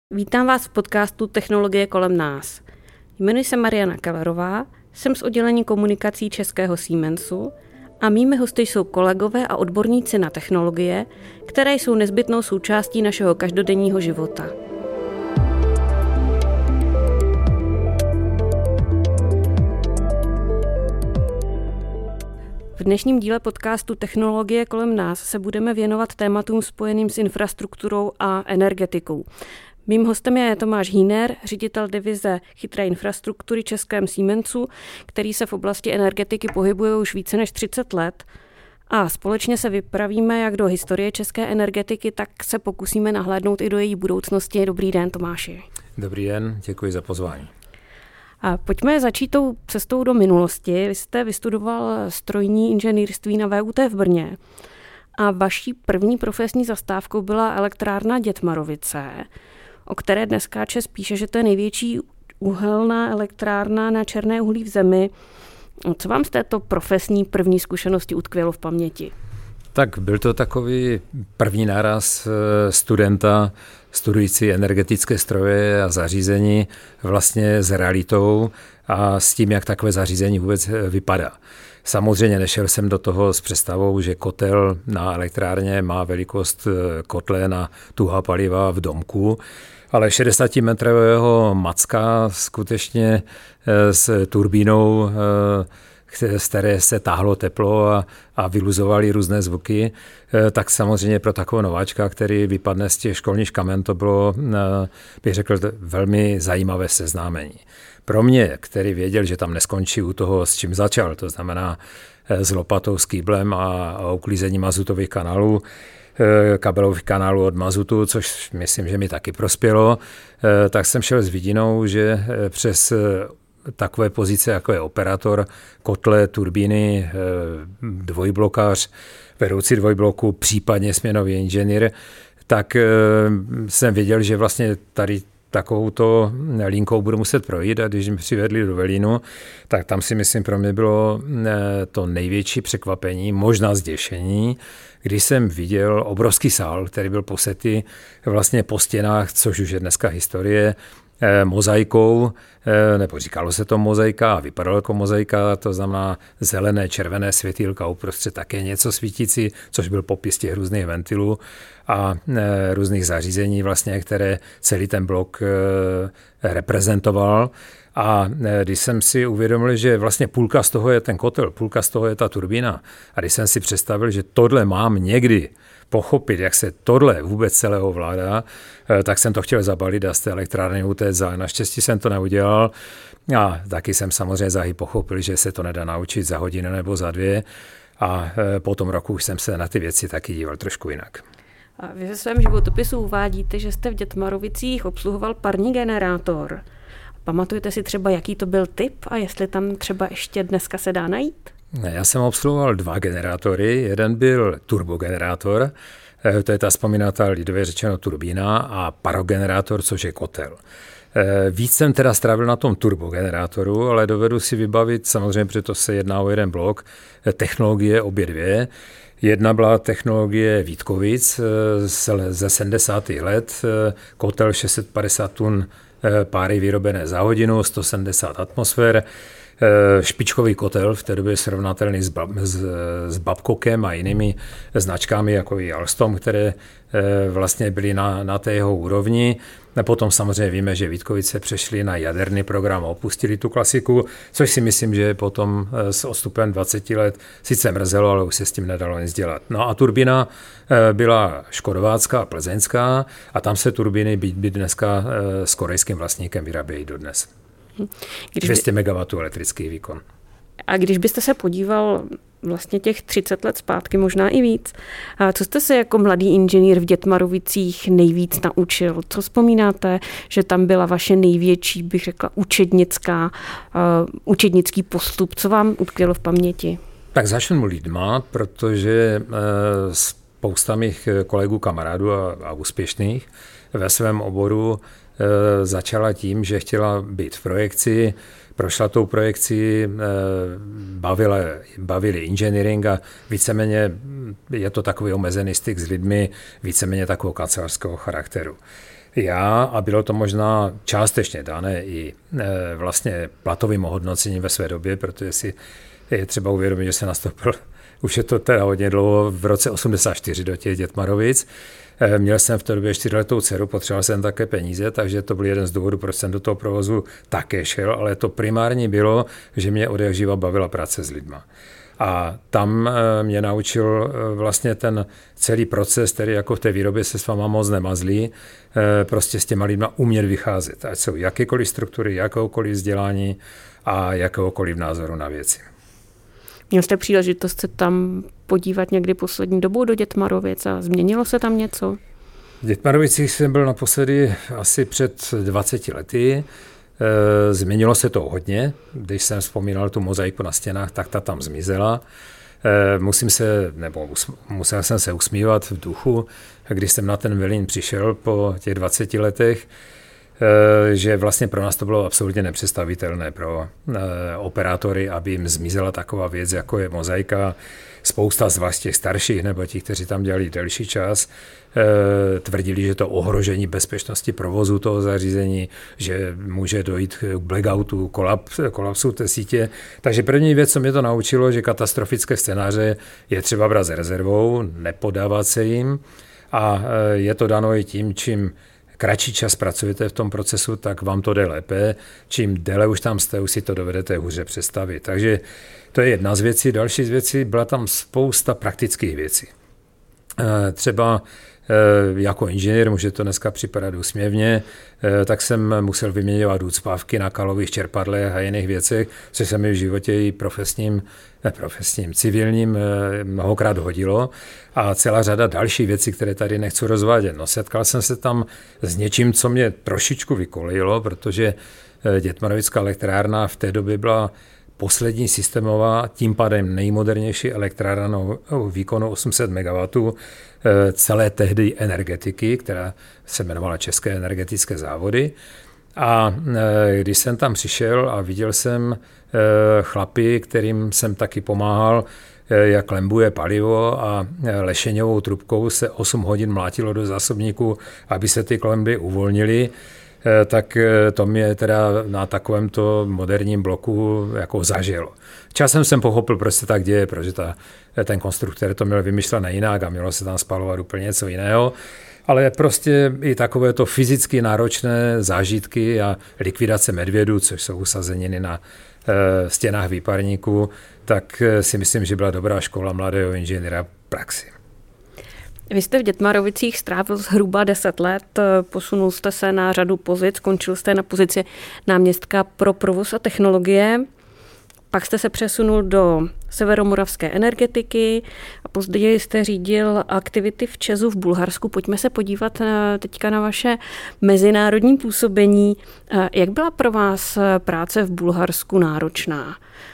Vítám vás v podcastu Technologie kolem nás. Jmenuji se Mariana Kellerová, jsem z oddělení komunikací českého Siemensu a mými hosty jsou kolegové a odborníci na technologie, které jsou nezbytnou součástí našeho každodenního života. V dnešním díle podcastu Technologie kolem nás se budeme věnovat tématům spojeným s infrastrukturou a energetikou. Mým hostem je Tomáš Hüner, ředitel divize chytré infrastruktury českém Siemensu, který se v oblasti energetiky pohybuje už více než 30 let. A společně se vypravíme jak do historie české energetiky, tak se pokusíme nahlédnout i do její budoucnosti. Dobrý den, Tomáši. Dobrý den, děkuji za pozvání. A pojďme začít tou cestou do minulosti. Vy jste vystudoval strojní inženýrství na VUT v Brně a vaší první profesní zastávkou byla elektrárna Dětmarovice, o které dneska ČEZ píše, že to je největší uhelná elektrárna na černé uhlí v zemi. Co vám z této profesní první zkušenosti utkvělo v paměti? Tak byl to takový první náraz studenta studující energetické stroje a zařízení vlastně s realitou a s tím, jak takové zařízení vůbec vypadá. Samozřejmě nešel jsem do toho s představou, že kotel na elektrárně má velikost kotle na tuhá paliva v domku, ale 60metrového macka skutečně s turbínou, z které se táhlo teplo a vyluzovali různé zvuky, tak samozřejmě pro takového nováčka, který vypadne z těch školních kamen, to bylo, bych řekl, velmi zajímavé seznámení. Pro mě, který věděl, že tam neskončí u toho, s čím začal, to znamená s lopatou, s kýblem a uklízením mazutových kanálů, kabelových kanálů od mazutu, což myslím, že mi taky prospělo, tak jsem šel s vidinou, že přes takové pozice, jako je operátor, kotle, turbíny, dvojblokář, vedoucí dvojbloku, případně směnový inženýr, tak jsem věděl, že vlastně tady takovouto linkou budu muset projít a když mi přivedli do Velínu, tak tam si myslím pro mě bylo to největší překvapení, možná zděšení, když jsem viděl obrovský sál, který byl posetý vlastně po stěnách, což už je dneska historie, mozaikou, nebo říkalo se to mozaika a vypadalo jako mozaika, to znamená zelené, červené světýlka, uprostřed také něco svítící, což byl popis těch různých ventilů a různých zařízení, vlastně, které celý ten blok reprezentoval. A když jsem si uvědomil, že vlastně půlka z toho je ten kotel, půlka z toho je ta turbína, a když jsem si představil, že tohle mám někdy pochopit, jak se tohle vůbec celé ovládá, tak jsem to chtěl zabalit a z té elektrárny utéct. Naštěstí jsem to neudělal a taky jsem samozřejmě záhy pochopil, že se to nedá naučit za hodinu nebo za dvě a po tom roku už jsem se na ty věci taky díval trošku jinak. A vy ve svém životopisu uvádíte, že jste v Dětmarovicích obsluhoval parní generátor. Pamatujete si třeba, jaký to byl typ a jestli tam třeba ještě dneska se dá najít? Já jsem obsluhoval 2 generátory. Jeden byl turbogenerátor, to je ta vzpomínatá lidově řečeno turbína, a parogenerátor, což je kotel. Víc jsem teda strávil na tom turbogenerátoru, ale dovedu si vybavit, samozřejmě, protože to se jedná o jeden blok, technologie obě dvě. Jedna byla technologie Vítkovic ze 70. let, kotel 650 tun páry vyrobené za hodinu, 170 atmosfér, špičkový kotel, v té době srovnatelný s Babcockem a jinými značkami, jako i Alstom, které vlastně byly na té jeho úrovni. A potom samozřejmě víme, že Vítkovice přešli na jaderný program a opustili tu klasiku, což si myslím, že potom s odstupem 20 let sice mrzelo, ale už se s tím nedalo nic dělat. No a turbína byla škodovácká a plzeňská a tam se turbíny byť dneska s korejským vlastníkem vyrábějí dodnes. 200 MW elektrický výkon. A když byste se podíval vlastně těch 30 let zpátky, možná i víc, co jste se jako mladý inženýr v Dětmarovicích nejvíc naučil? Co vzpomínáte, že tam byla vaše největší, bych řekla, učednický postup? Co vám utkvělo v paměti? Tak začnu lidma, protože spousta mých kolegů, kamarádů a úspěšných ve svém oboru začala tím, že chtěla být v projekci, prošla tou projekcí, bavili engineering a víceméně je to takový omezený styk s lidmi, víceméně takového kancelářského charakteru. Já, a bylo to možná částečně dané i vlastně platovým ohodnocením ve své době, protože si je třeba uvědomit, že se nastoupil, už je to teda hodně dlouho, v roce 84 do těch Dětmarovic. Měl jsem v té době 4letou dceru, potřeboval jsem také peníze, takže to byl jeden z důvodů, proč jsem do toho provozu také šel, ale to primární bylo, že mě od jak živa bavila práce s lidma. A tam mě naučil vlastně ten celý proces, který jako v té výrobě se s váma moc nemazlí, prostě s těma lidma umět vycházet. Ať jsou jakékoliv struktury, jakéhokoliv vzdělání a jakéhokoliv názoru na věci. Měl jste příležitost se tam podívat někdy poslední dobou do Dětmarovic a změnilo se tam něco? V Dětmarovicích jsem byl naposledy asi před 20 lety. Změnilo se to hodně. Když jsem vzpomínal tu mozaiku na stěnách, tak ta tam zmizela. Musel jsem se usmívat v duchu, když jsem na ten velín přišel po těch 20 letech, že vlastně pro nás to bylo absolutně nepředstavitelné pro operátory, aby jim zmizela taková věc, jako je mozaika. Spousta z vás těch starších nebo těch, kteří tam dělali delší čas, tvrdili, že to ohrožení bezpečnosti provozu toho zařízení, že může dojít k blackoutu, kolapsu té sítě. Takže první věc, co mě to naučilo, že katastrofické scénáře je třeba brát s rezervou, nepodávat se jim, a je to dano i tím, čím kratší čas pracujete v tom procesu, tak vám to jde lépe. Čím déle už tam jste, už si to dovedete hůře představit. Takže to je jedna z věcí. Další z věcí, byla tam spousta praktických věcí. Třeba jako inženýr, může to dneska připadat úsměvně, tak jsem musel vyměňovat úcpávky na kalových čerpadlech a jiných věcech, což se mi v životě i civilním mnohokrát hodilo, a celá řada dalších věcí, které tady nechci rozvádět. No, setkal jsem se tam s něčím, co mě trošičku vykolejilo, protože Dětmarovická elektrárna v té době byla poslední systémová, tím pádem nejmodernější elektrárna výkonu 800 MW celé tehdy energetiky, která se jmenovala České energetické závody. A když jsem tam přišel a viděl jsem chlapy, kterým jsem taky pomáhal, jak lembuje palivo, a lešeňovou trubkou se 8 hodin mlátilo do zásobníku, aby se ty klemby uvolnily, tak to mě teda na takovémto moderním bloku jako zažilo. Časem jsem pochopil, proč se tak děje, protože ten konstruktor to měl vymyšlené jinak a mělo se tam spalovat úplně něco jiného. Ale prostě i takovéto fyzicky náročné zážitky a likvidace medvědů, což jsou usazeniny na stěnách výparníků, tak si myslím, že byla dobrá škola mladého inženýra praxi. Vy jste v Dětmarovicích strávil zhruba 10 let, posunul jste se na řadu pozic, skončil jste na pozici náměstka pro provoz a technologie, pak jste se přesunul do severomoravské energetiky a později jste řídil aktivity v ČEZu v Bulharsku. Pojďme se podívat teďka na vaše mezinárodní působení. Jak byla pro vás práce v Bulharsku náročná?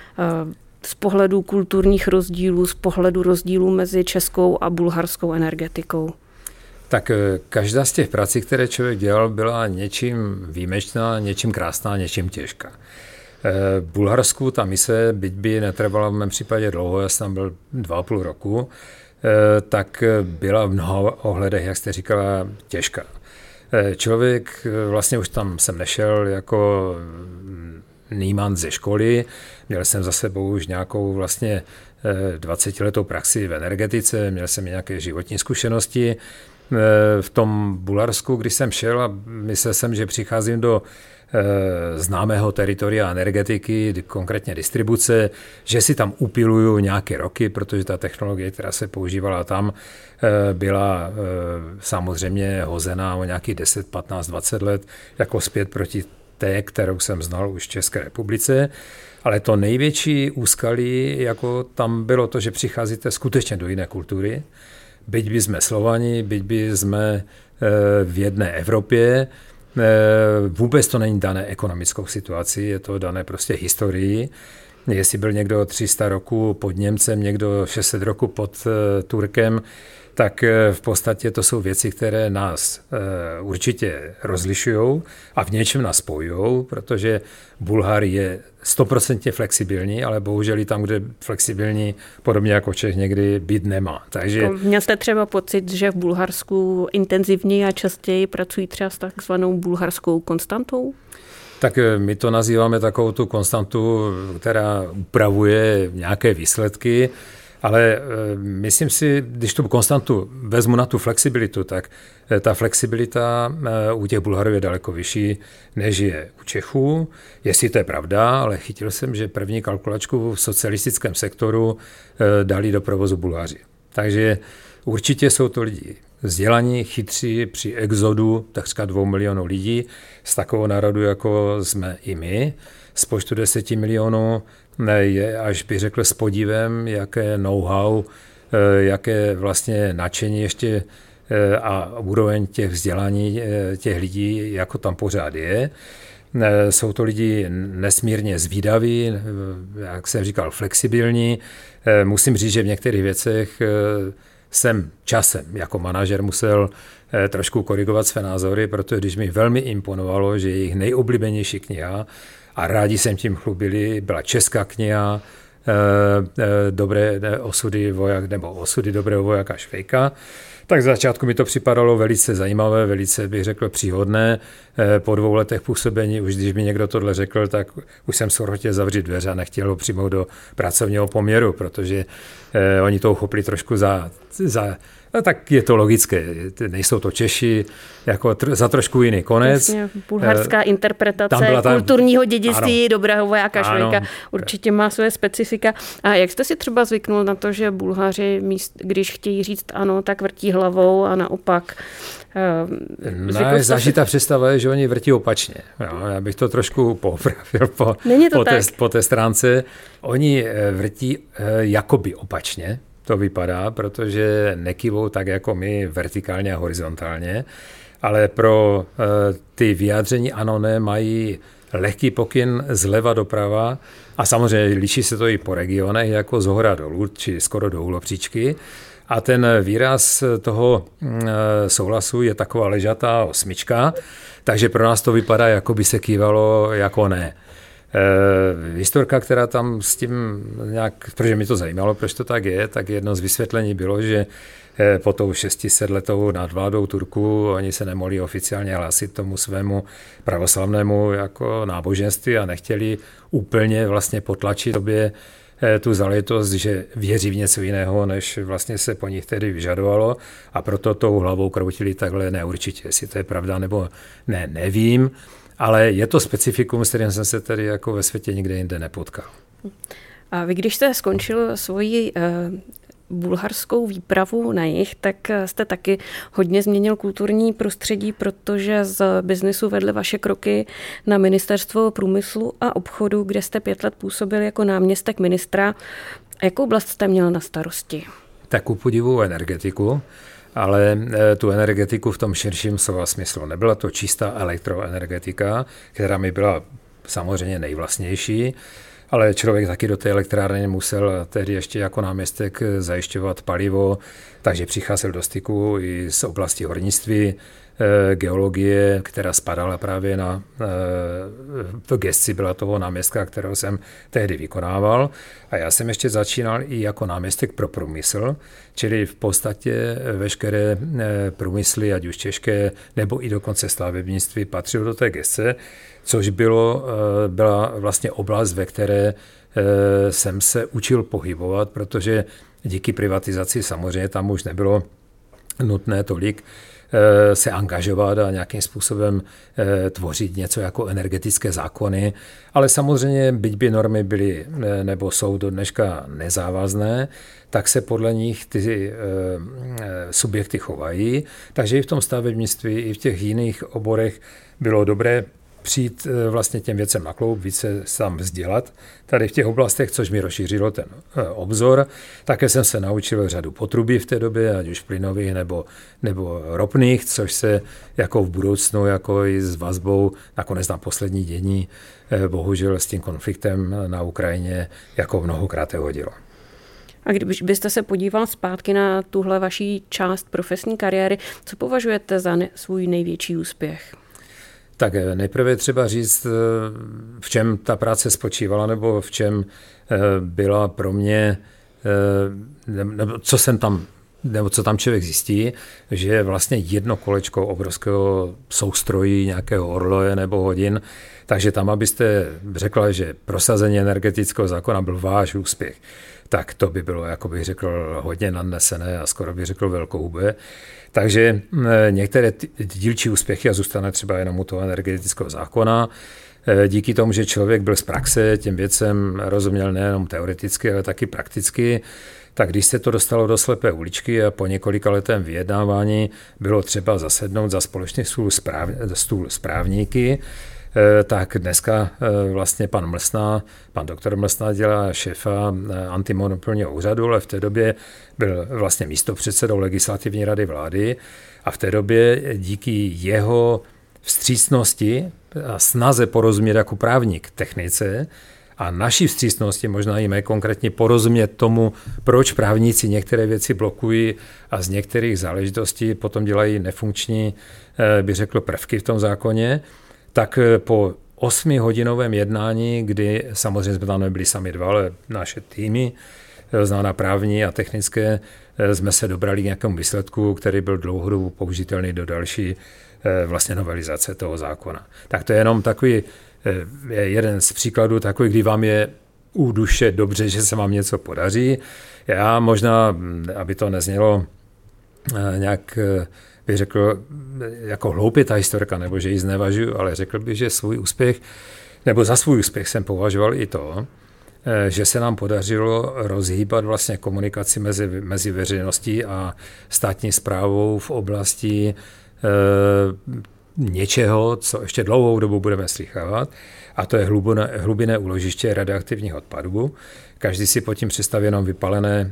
Z pohledu kulturních rozdílů, z pohledu rozdílů mezi českou a bulharskou energetikou? Tak každá z těch prací, které člověk dělal, byla něčím výjimečná, něčím krásná, něčím těžká. V Bulharsku ta mise, byť by netrvala v mém případě dlouho, já jsem tam byl 2,5 roku, tak byla v mnoha ohledech, jak jste říkala, těžká. Člověk, vlastně už tam jsem nešel jako nímant ze školy, měl jsem za sebou už nějakou vlastně 20letou praxi v energetice, měl jsem nějaké životní zkušenosti. V tom Bulharsku, když jsem šel a myslel jsem, že přicházím do známého teritoria energetiky, konkrétně distribuce, že si tam upiluju nějaké roky, protože ta technologie, která se používala tam, byla samozřejmě hozená o nějakých 10, 15, 20 let jako zpět proti té, kterou jsem znal už v České republice. Ale to největší úskalí jako tam bylo to, že přicházíte skutečně do jiné kultury. Byť by jsme Slovani, byť by jsme v jedné Evropě, vůbec to není dané ekonomickou situací, je to dané prostě historií. jestli byl někdo 300 roku pod Němcem, někdo 600 roku pod Turkem, tak v podstatě to jsou věci, které nás určitě rozlišují a v něčem nás spojují, protože Bulhar je 100% flexibilní, ale bohužel i tam, kde flexibilní, podobně jako Čech, někdy být nemá. Takže... Měl jste třeba pocit, že v Bulharsku intenzivněji a častěji pracují třeba s takzvanou bulharskou konstantou? Tak my to nazýváme takovou tu konstantu, která upravuje nějaké výsledky, ale myslím si, když tu konstantu vezmu na tu flexibilitu, tak ta flexibilita u těch Bulharů je daleko vyšší, než je u Čechů. Jestli to je pravda, ale chytil jsem, že první kalkulačku v socialistickém sektoru dali do provozu Bulhaři. Takže určitě jsou to lidi vzdělaní, chytří při exodu takřka 2 milionů lidí z takového národu, jako jsme i my. Z počtu 10 milionů je, až bych řekl s podívem, jaké know-how, jaké vlastně nadšení ještě a úroveň těch vzdělání těch lidí, jako tam pořád je. Jsou to lidi nesmírně zvídaví, jak jsem říkal, flexibilní. Musím říct, že v některých věcech jsem časem jako manažer musel trošku korigovat své názory, protože když mi velmi imponovalo, že jejich nejoblíbenější kniha, a rádi jsem tím chlubili, byla česká kniha Dobré osudy voják, nebo Osudy dobrého vojáka Švejka, tak z začátku mi to připadalo velice zajímavé, velice bych řekl příhodné. Po 2 letech působení, už když mi někdo tohle řekl, tak už jsem skoro chtěl zavřít dveře a nechtěl ho přijmout do pracovního poměru, protože oni to uchopili trošku tak je to logické, nejsou to Češi, jako za trošku jiný konec. Jasně, bulharská interpretace kulturního dědictví dobrého vojáka Švejka určitě má své specifika. A jak jste si třeba zvyknul na to, že Bulhaři, když chtějí říct ano, tak vrtí hlavou a naopak? Zažitá představa je, že oni vrtí opačně. Já bych to trošku poopravil po té stránce. Oni vrtí jakoby opačně, to vypadá, protože nekývou tak jako my vertikálně a horizontálně, ale pro ty vyjádření ano, ne, mají lehký pokyn zleva doprava a samozřejmě liší se to i po regionech, jako z hora dolů, či skoro do úhlopříčky. A ten výraz toho souhlasu je taková ležatá osmička, takže pro nás to vypadá, jako by se kývalo jako ne. Historka, která tam s tím nějak, protože mi to zajímalo, proč to tak je, tak jedno z vysvětlení bylo, že po tou 600letou nadvládou Turků oni se nemohli oficiálně hlásit tomu svému pravoslavnému jako náboženství a nechtěli úplně vlastně potlačit sobě tu záležitost, že věří v něco jiného, než vlastně se po nich tedy vyžadovalo a proto tou hlavou kroutili takhle neurčitě. Jestli to je pravda nebo ne, nevím. Ale je to specifikum, s kterým jsem se tedy jako ve světě nikde jinde nepotkal. A vy, když jste skončil svoji bulharskou výpravu na jih, tak jste taky hodně změnil kulturní prostředí, protože z biznesu vedly vaše kroky na Ministerstvo průmyslu a obchodu, kde jste 5 let působil jako náměstek ministra. A jakou oblast jste měl na starosti? Tak ku podivu energetiku, ale tu energetiku v tom širším slova smyslu. Nebyla to čistá elektroenergetika, která mi byla samozřejmě nejvlastnější, ale člověk taky do té elektrárny musel tehdy ještě jako náměstek zajišťovat palivo, takže přicházel do styku i z oblasti hornictví, geologie, která spadala právě v gesci byla toho náměstka, kterého jsem tehdy vykonával. A já jsem ještě začínal i jako náměstek pro průmysl, čili v podstatě veškeré průmysly, ať už těžké, nebo i dokonce stavebnictví patřilo do té gesce, což byla vlastně oblast, ve které jsem se učil pohybovat, protože díky privatizaci samozřejmě tam už nebylo nutné tolik se angažovat a nějakým způsobem tvořit něco jako energetické zákony. Ale samozřejmě, byť by normy byly nebo jsou do dneška nezávazné, tak se podle nich ty subjekty chovají. Takže i v tom stavebnictví, i v těch jiných oborech bylo dobré přijít vlastně těm věcem na kloub, více sám vzdělat tady v těch oblastech, což mi rozšířilo ten obzor. Také jsem se naučil řadu potrubí v té době, ať už plynových nebo ropných, což se jako v budoucnu, jako i s vazbou nakonec na poslední dění, bohužel s tím konfliktem na Ukrajině jako mnohokrát hodilo. A když byste se podíval zpátky na tuhle vaší část profesní kariéry, co považujete za svůj největší úspěch? Tak nejprve třeba říct, v čem ta práce spočívala, nebo v čem byla pro mě, nebo co tam člověk zjistí, že je vlastně jedno kolečko obrovského soustrojí, nějakého orloje nebo hodin, takže tam, abyste řekla, že prosazení energetického zákona byl váš úspěch, tak to by bylo, jako bych řekl, hodně nadnesené a skoro bych řekl velkohubé. Takže některé dílčí úspěchy a zůstane třeba jenom u toho energetického zákona. Díky tomu, že člověk byl z praxe, těm věcem rozuměl nejenom teoreticky, ale taky prakticky, tak když se to dostalo do slepé uličky a po několika letém vyjednávání bylo třeba zasednout za společný stůl s právníky, tak dneska vlastně pan doktor Mlsná dělá šéfa antimonopolního úřadu, ale v té době byl vlastně místopředsedou legislativní rady vlády a v té době díky jeho vstřícnosti a snaze porozumět jako právník technice a naší vstřícnosti, možná i mé konkrétně porozumět tomu, proč právníci některé věci blokují a z některých záležitostí potom dělají nefunkční, bych řekl, prvky v tom zákoně, tak po 8hodinovém jednání, kdy samozřejmě jsme tam nebyli sami dva, ale naše týmy, znamená právní a technické, jsme se dobrali k nějakému výsledku, který byl dlouhodobu použitelný do další vlastně novelizace toho zákona. Tak to je jenom takový jeden z příkladů, takový, kdy vám je u duše dobře, že se vám něco podaří. Já možná, aby to neznělo nějak, bych řekl, jako hloupě ta historka, nebo že ji znevažuju, ale řekl bych, že svůj úspěch, nebo za svůj úspěch jsem považoval i to, že se nám podařilo rozhýbat vlastně komunikaci mezi veřejností a státní správou v oblasti něčeho, co ještě dlouhou dobu budeme slýchávat, a to je hlubinné úložiště radioaktivních odpadů. Každý si pod tím představí jenom vypalené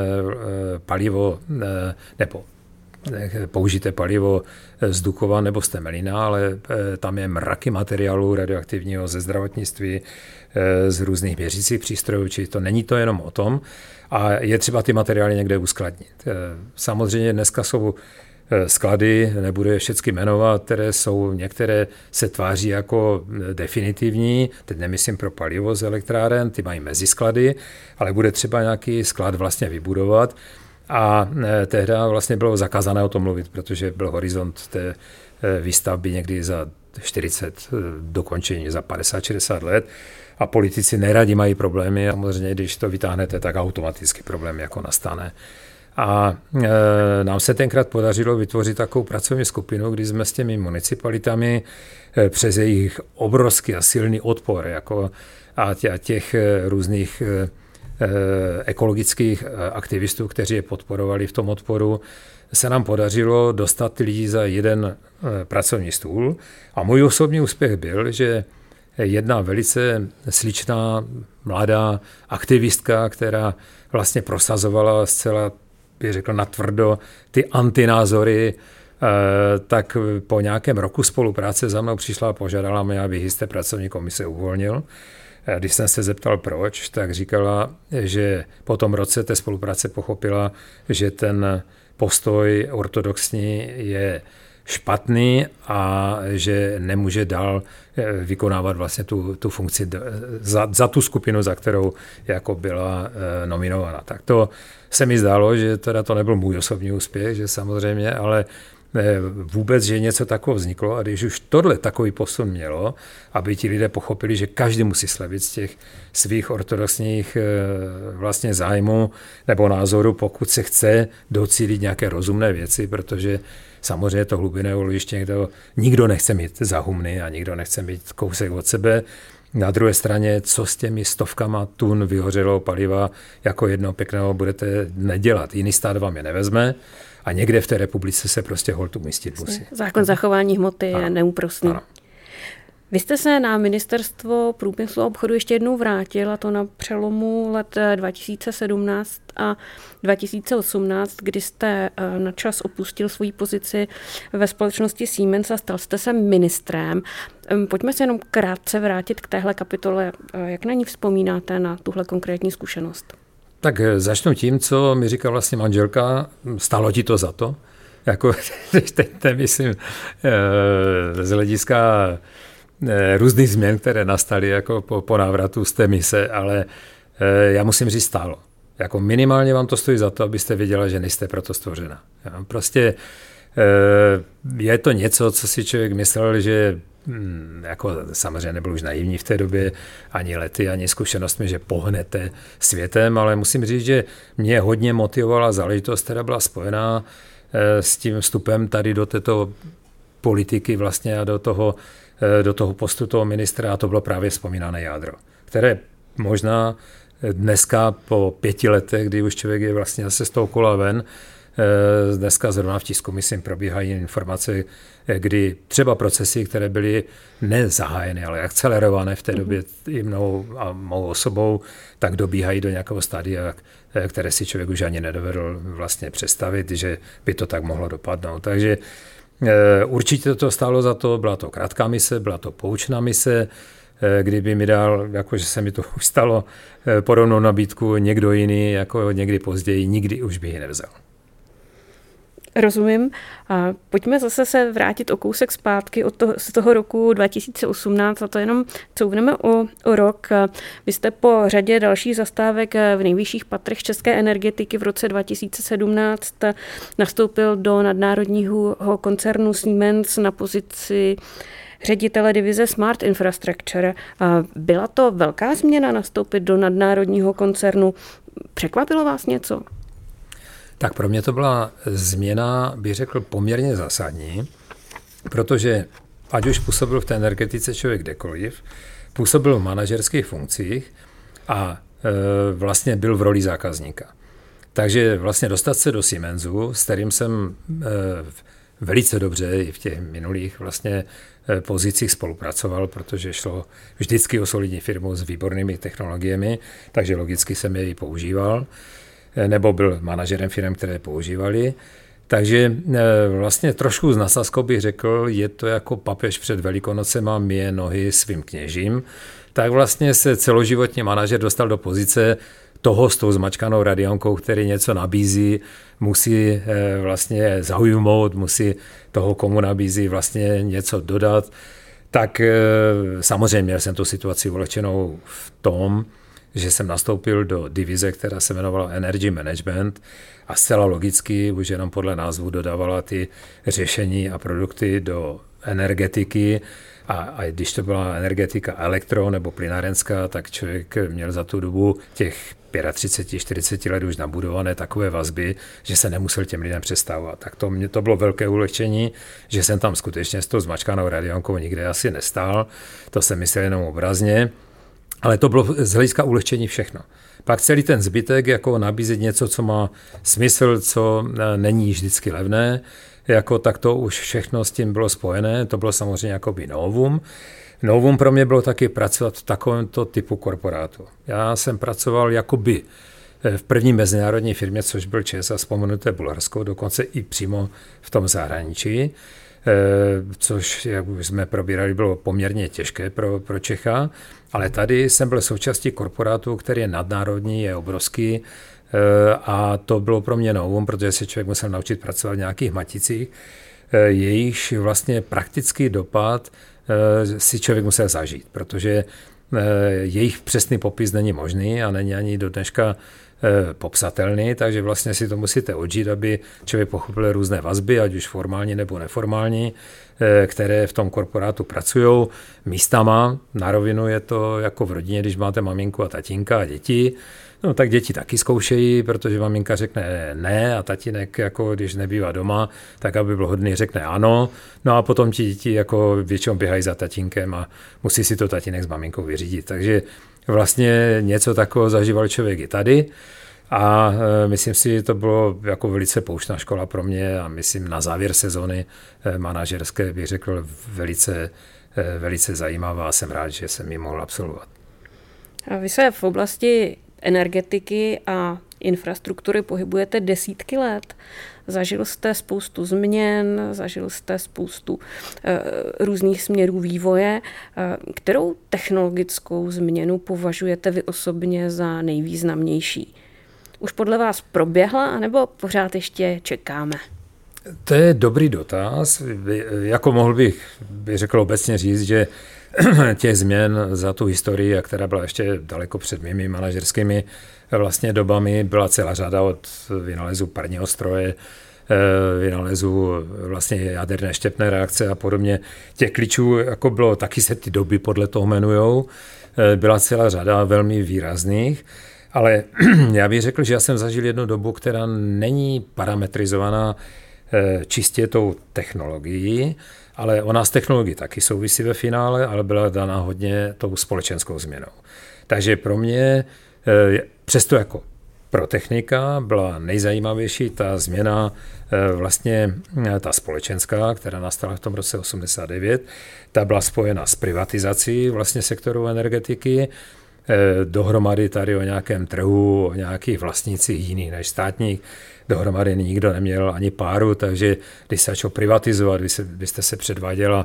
palivo nebo použité palivo z Dukovan nebo z Temelína, ale tam je mraky materiálu radioaktivního ze zdravotnictví, z různých měřících přístrojů, čili to není to jenom o tom a je třeba ty materiály někde uskladnit. Samozřejmě dneska jsou sklady, nebudu je všechny jmenovat, některé se tváří jako definitivní, teď nemyslím pro palivo z elektráren, ty mají mezisklady, ale bude třeba nějaký sklad vlastně vybudovat. A tehdy vlastně bylo zakázané o tom mluvit, protože byl horizont té výstavby někdy za 40 dokončení, za 50-60 let a politici neradi mají problémy a samozřejmě, když to vytáhnete, tak automaticky problém jako nastane. A nám se tenkrát podařilo vytvořit takovou pracovní skupinu, kdy jsme s těmi municipalitami přes jejich obrovský a silný odpor a těch různých ekologických aktivistů, kteří je podporovali v tom odporu, se nám podařilo dostat ty lidi za jeden pracovní stůl. A můj osobní úspěch byl, že jedna velice sličná mladá aktivistka, která vlastně prosazovala zcela, bych řekl, natvrdo ty antinázory, tak po nějakém roku spolupráce za mnou přišla a požádala mě, abych z té pracovní komise uvolnil. Když jsem se zeptal proč, tak říkala, že po tom roce té spolupráce pochopila, že ten postoj ortodoxní je špatný a že nemůže dál vykonávat vlastně tu funkci za tu skupinu, za kterou jako byla nominována. Tak to se mi zdálo, že teda to nebyl můj osobní úspěch, že samozřejmě, ale vůbec, že něco takového vzniklo a když už tohle takový posun mělo, aby ti lidé pochopili, že každý musí slevit z těch svých ortodoxních vlastně zájmů nebo názorů, pokud se chce docílit nějaké rozumné věci, protože samozřejmě to hlubinné úložiště nikdo nechce mít za humny a nikdo nechce mít kousek od sebe. Na druhé straně, co s těmi stovkama tun vyhořelého paliva jako jednoho pěkného budete nedělat. Jiný stát vám je nevezme a někde v té republice se prostě holt umístit musí. Zákon zachování hmoty je neúprosný. Ano. Vy jste se na Ministerstvo průmyslu a obchodu ještě jednou vrátil, a to na přelomu let 2017 a 2018, kdy jste na čas opustil svoji pozici ve společnosti Siemens a stal jste se ministrem. Pojďme se jenom krátce vrátit k téhle kapitole. Jak na ní vzpomínáte, na tuhle konkrétní zkušenost? Tak začnu tím, co mi říká vlastně manželka, stálo ti to za to? Jako, teď myslím, z hlediska různých změn, které nastaly jako po návratu z té mise, ale já musím říct stálo. Jako minimálně vám to stojí za to, abyste věděla, že nejste proto stvořena. Prostě je to něco, co si člověk myslel, že jako samozřejmě nebyl už naivní v té době, ani lety, ani zkušenostmi, že pohnete světem, ale musím říct, že mě hodně motivovala záležitost, která byla spojená s tím vstupem tady do této politiky vlastně a do toho postu toho ministra, a to bylo právě vzpomínané jádro, které možná dneska po 5 letech, kdy už člověk je vlastně zase z toho kola ven, dneska zrovna v tisku, myslím, probíhají informace, kdy třeba procesy, které byly nezahájeny, ale akcelerované v té době i mnou a mou osobou, tak dobíhají do nějakého stádia, které si člověk už ani nedovedl vlastně představit, že by to tak mohlo dopadnout. Takže určitě to stálo za to, byla to krátká mise, byla to poučná mise. Kdyby mi dal, jakože se mi to už stalo, podobnou nabídku někdo jiný, jako někdy později, nikdy už by ji nevzal. Rozumím. A pojďme zase se vrátit o kousek zpátky z toho roku 2018, a to jenom couvneme o rok. Vy jste po řadě dalších zastávek v nejvyšších patrech české energetiky v roce 2017 nastoupil do nadnárodního koncernu Siemens na pozici ředitele divize Smart Infrastructure. Byla to velká změna nastoupit do nadnárodního koncernu? Překvapilo vás něco? Tak pro mě to byla změna, bych řekl, poměrně zásadní, protože ať už působil v té energetice člověk kdekoliv, působil v manažerských funkcích a vlastně byl v roli zákazníka. Takže vlastně dostat se do Siemensu, s kterým jsem velice dobře i v těch minulých vlastně pozicích spolupracoval, protože šlo vždycky o solidní firmu s výbornými technologiemi, takže logicky jsem je i používal, nebo byl manažerem firm, které používali. Takže vlastně trošku s nadsázkou bych řekl, je to jako papež před Velikonocema myje nohy svým kněžím, tak vlastně se celoživotní manažer dostal do pozice toho s tou zmačkanou radionkou, který něco nabízí, musí vlastně zaujmout, musí toho, komu nabízí, vlastně něco dodat. Tak samozřejmě měl jsem tu situaci ulehčenou v tom, že jsem nastoupil do divize, která se jmenovala Energy Management a zcela logicky už jenom podle názvu dodávala ty řešení a produkty do energetiky. A když to byla energetika elektro nebo plynárenská, tak člověk měl za tu dobu těch 35-40 let už nabudované takové vazby, že se nemusel těm lidem přestávat. Tak to bylo velké ulehčení, že jsem tam skutečně s tou zmačkanou radionkou nikde asi nestál. To jsem myslel jenom obrazně. Ale to bylo z hlediska ulehčení všechno. Pak celý ten zbytek, jako nabízet něco, co má smysl, co není vždycky levné, jako tak to už všechno s tím bylo spojené. To bylo samozřejmě jakoby novum. Novum pro mě bylo taky pracovat v takovémto typu korporátu. Já jsem pracoval jakoby v první mezinárodní firmě, což byl ČEZ a vzpomenuté Bulharsko, dokonce i přímo v tom zahraničí, což, jak už jsme probírali, bylo poměrně těžké pro Čecha, ale tady jsem byl součástí korporátu, který je nadnárodní, je obrovský, a to bylo pro mě novum, protože se člověk musel naučit pracovat v nějakých maticích, jejichž vlastně praktický dopad si člověk musel zažít, protože jejich přesný popis není možný a není ani do dneška popsatelný, takže vlastně si to musíte odžít, aby člověk pochopil různé vazby, ať už formální nebo neformální, které v tom korporátu pracují místama. Na rovinu je to jako v rodině, když máte maminku a tatínka a děti. No tak děti taky zkoušejí, protože maminka řekne ne a tatínek, jako když nebývá doma, tak aby byl hodný, řekne ano. No a potom ti děti jako většinou běhají za tatínkem a musí si to tatínek s maminkou vyřídit. Takže vlastně něco takového zažíval člověk i tady. A myslím si, že to bylo jako velice poučná škola pro mě a myslím na závěr sezony manažerské bych řekl velice velice zajímavá a jsem rád, že jsem ji mohl absolvovat. A vy se v oblasti energetiky a infrastruktury pohybujete desítky let. Zažil jste spoustu změn, zažil jste spoustu různých směrů vývoje. Kterou technologickou změnu považujete vy osobně za nejvýznamnější? Už podle vás proběhla, anebo pořád ještě čekáme? To je dobrý dotaz. Jako mohl bych řekl obecně říct, že těch změn za tu historii, a která byla ještě daleko před mými manažerskými vlastně dobami, byla celá řada od vynálezu parního stroje, vynálezu vlastně jaderné štěpné reakce a podobně. Těch klíčů jako bylo, taky se ty doby podle toho jmenujou, byla celá řada velmi výrazných, ale já bych řekl, že já jsem zažil jednu dobu, která není parametrizovaná čistě tou technologií, ale ona s technologií taky souvisí ve finále, ale byla dána hodně tou společenskou změnou. Takže pro mě, přesto jako pro technika, byla nejzajímavější ta změna vlastně ta společenská, která nastala v tom roce 89. Ta byla spojena s privatizací vlastně sektoru energetiky, dohromady tady o nějakém trhu, o nějakých vlastnících jiných než státních, dohromady nikdo neměl ani páru, takže když se začalo privatizovat, vy jste se předváděla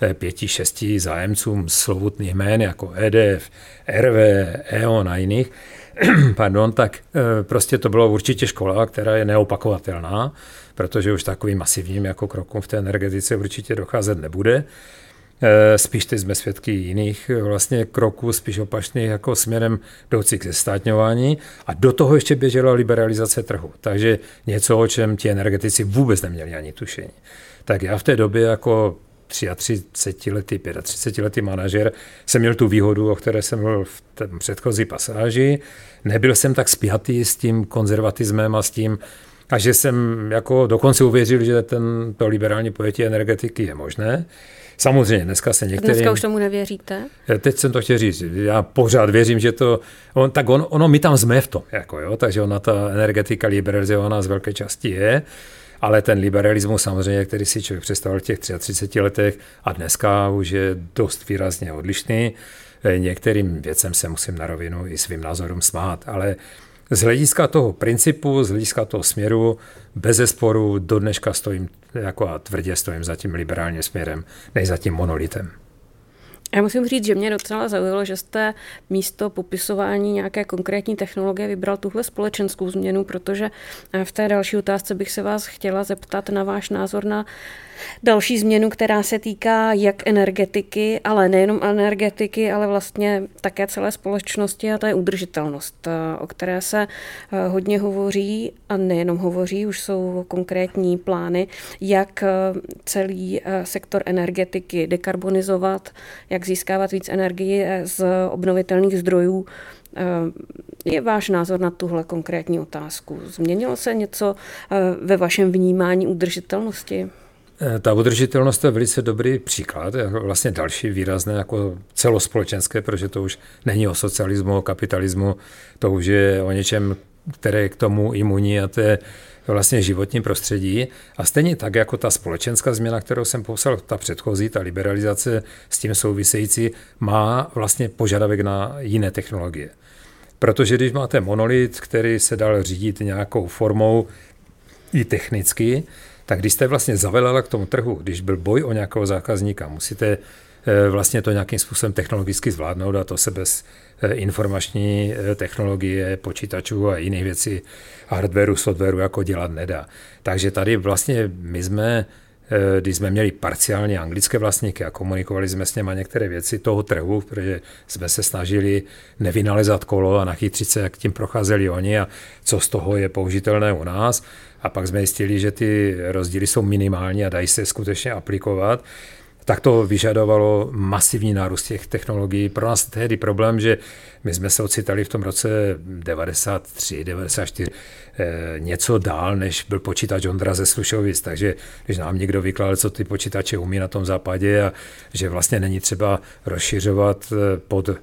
5-6 zájemcům slovutných jmén jako EDF, RV, E.ON a jiných, pardon, tak prostě to bylo určitě škola, která je neopakovatelná, protože už takovým masivním jako krokům v té energetice určitě docházet nebude. Spíš teď jsme svědky jiných vlastně kroků, spíš opačných jako směrem jdoucí k zestátňování a do toho ještě běžela liberalizace trhu. Takže něco, o čem ti energetici vůbec neměli ani tušení. Tak já v té době jako 33letý, 35letý manažer jsem měl tu výhodu, o které jsem byl v té předchozí pasáži. Nebyl jsem tak spjatý s tím konzervatismem a s tím, a že jsem jako dokonce uvěřil, že to liberální pojetí energetiky je možné. Samozřejmě, dneska se některým... Dneska už tomu nevěříte? Teď jsem to chtěl říct. Já pořád věřím, že to... Ono my tam jsme v tom, jako jo, takže ona ta energetika liberalizovaná z velké části je, ale ten liberalismus samozřejmě, který si člověk představil v těch 33 letech a dneska už je dost výrazně odlišný. Některým věcem se musím na rovinu i svým názorům smát, ale z hlediska toho principu, z hlediska toho směru, bezesporu do dneška stojím jako a tvrdě stojím za tím liberálním směrem, než za tím monolitem. Já musím říct, že mě docela zaujalo, že jste místo popisování nějaké konkrétní technologie vybral tuhle společenskou změnu, protože v té další otázce bych se vás chtěla zeptat na váš názor na další změnu, která se týká jak energetiky, ale nejenom energetiky, ale vlastně také celé společnosti, a to je udržitelnost, o které se hodně hovoří a nejenom hovoří, už jsou konkrétní plány, jak celý sektor energetiky dekarbonizovat, jak získávat víc energie z obnovitelných zdrojů. Je váš názor na tuhle konkrétní otázku? Změnilo se něco ve vašem vnímání udržitelnosti? Ta udržitelnost je velice dobrý příklad, vlastně další výrazné jako celospolečenské, protože to už není o socialismu, o kapitalismu, to už je o něčem, které je k tomu imunní a to je vlastně životní prostředí. A stejně tak, jako ta společenská změna, kterou jsem popsal, ta předchozí, ta liberalizace s tím související, má vlastně požadavek na jiné technologie. Protože když máte monolit, který se dal řídit nějakou formou i technicky, tak když jste vlastně zavelala k tomu trhu, když byl boj o nějakého zákazníka, musíte vlastně to nějakým způsobem technologicky zvládnout a to se bez informační technologie, počítačů a jiných věcí, hardwareu, softwaru jako dělat nedá. Takže tady vlastně my jsme, když jsme měli parciálně anglické vlastníky a komunikovali jsme s něma některé věci toho trhu, protože jsme se snažili nevynalezat kolo a nachytřit se, jak tím procházeli oni a co z toho je použitelné u nás. A pak jsme zjistili, že ty rozdíly jsou minimální a dají se skutečně aplikovat. Tak to vyžadovalo masivní nárůst těch technologií. Pro nás tehdy problém, že my jsme se ocitali v tom roce 93, 94 něco dál, než byl počítač Ondra ze Slušovic. Takže když nám někdo vykládal, co ty počítače umí na tom západě a že vlastně není třeba rozšiřovat pod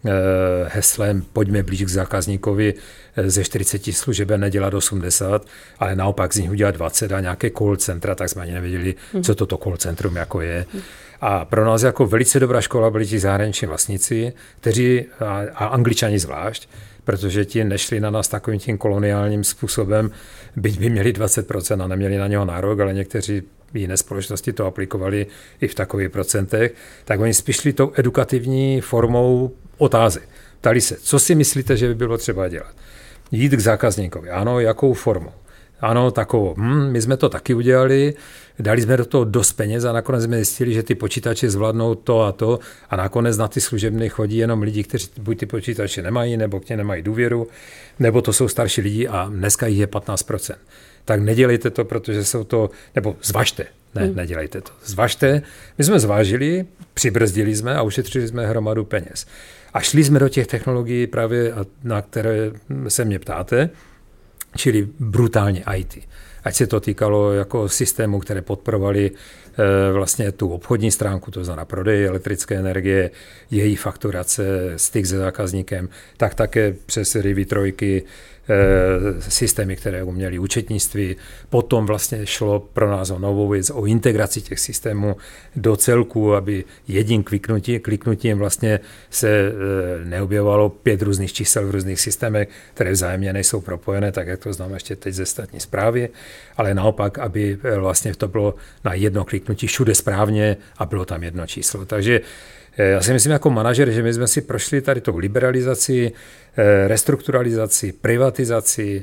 heslem pojďme blíž k zákazníkovi, ze 40 služeb nedělat 80, ale naopak z nich udělat 20 a nějaké call centra, tak jsme ani nevěděli, co toto call centrum jako je. A pro nás jako velice dobrá škola byli ti zahraniční vlastníci, kteří, a Angličani zvlášť, protože ti nešli na nás takovým tím koloniálním způsobem, byť by měli 20% a neměli na něho nárok, ale někteří jiné společnosti to aplikovali i v takových procentech, tak oni spíš šli tou edukativní formou otázek. Ptali se, co si myslíte, že by bylo třeba dělat? Jít k zákazníkovi, ano, jakou formou? Ano, takovou. My jsme to taky udělali, dali jsme do toho dost peněz a nakonec jsme zjistili, že ty počítače zvládnou to a nakonec na ty služebny chodí jenom lidi, kteří buď ty počítače nemají, nebo k ně nemají důvěru, nebo to jsou starší lidi a dneska jich je 15%. Tak nedělejte to, protože jsou to, nebo zvažte, nedělejte to, zvažte. My jsme zvážili, přibrzdili jsme a ušetřili jsme hromadu peněz. A šli jsme do těch technologií právě, na které se mě ptáte, čili brutálně IT. Ať se to týkalo jako systémů, které podporovaly vlastně tu obchodní stránku, to znamená prodej elektrické energie, její fakturace, styk se zákazníkem, tak také přes Rivy 3, systémy, které uměly účetnictví. Potom vlastně šlo pro nás o novou věc, o integraci těch systémů do celku, aby jedním kliknutím vlastně se neobjevovalo 5 různých čísel v různých systémech, které vzájemně nejsou propojené, tak jak to znám ještě teď ze státní správy, ale naopak, aby vlastně to bylo na jedno kliknutí všude správně a bylo tam jedno číslo. Takže já si myslím jako manažer, že my jsme si prošli tady tou liberalizací, restrukturalizaci, privatizaci,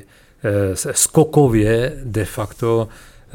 skokově de facto,